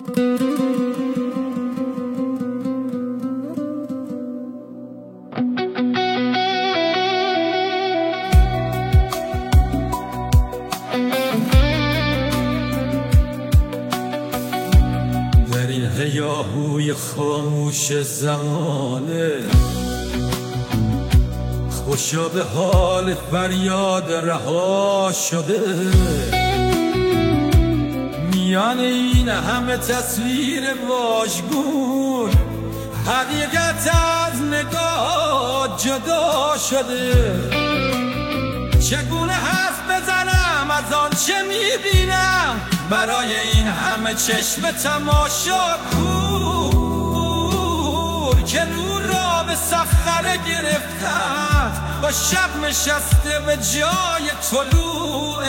در این هیاهوی خاموش زمانه خوشا به حال فریاد رها شده، میان این همه تصویر واژگون حقیقت از نگاه جدا شده. چگونه حرف بزنم از آنچه میبینم برای این همه چشم تماشاکور که نور را به صخره گرفتند، با شب نشسته به جای طلوع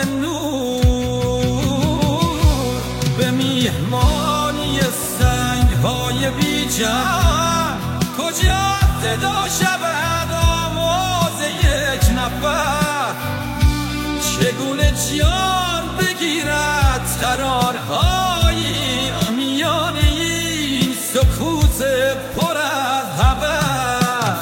نور. به میهمانی سنگ‌های بی‌جان کجا صدا شود آواز یک نفر؟ چگونه جان بگیرد قرارهایی میان این سکوت پر از هوس؟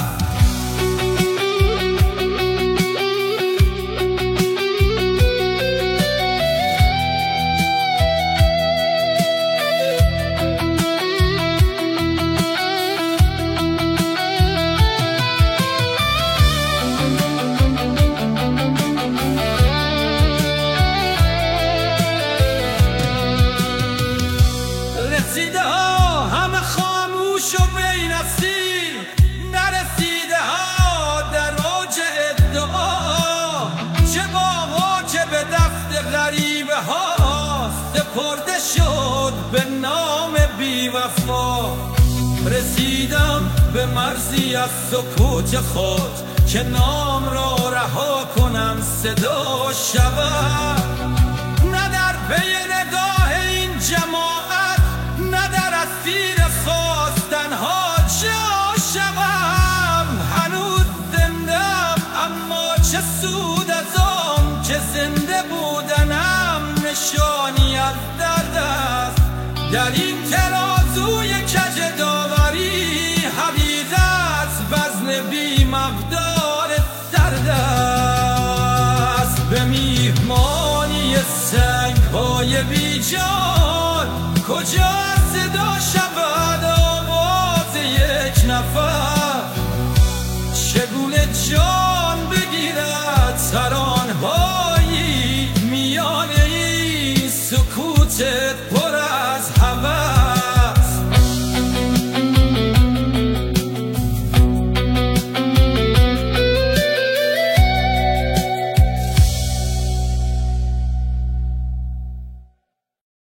رسیده ها همه خاموش و بی نصیب، نرسیده ها در اوج ادعا، چه باها که به دست غریبه ها سپرده شد به نام بی وفا. رسیدم به مرزی از سکوت خود که نام را رها کنم صدا شود، نه در پی نگاه این جماعت، نه در اسیر خواستنها جا شوم. هنوز زنده‌ام اما چه سود از آن که زنده بودنم نشانی از درد است. در این ترازوی کج داوری حقیقت وزن بی مقدار سرد است. به میهمانی سنگ‌های بی‌جان کجا صدا شود آواز یک نفر؟ چگونه جان بگیرد ترانه‌هایی میان این سکوت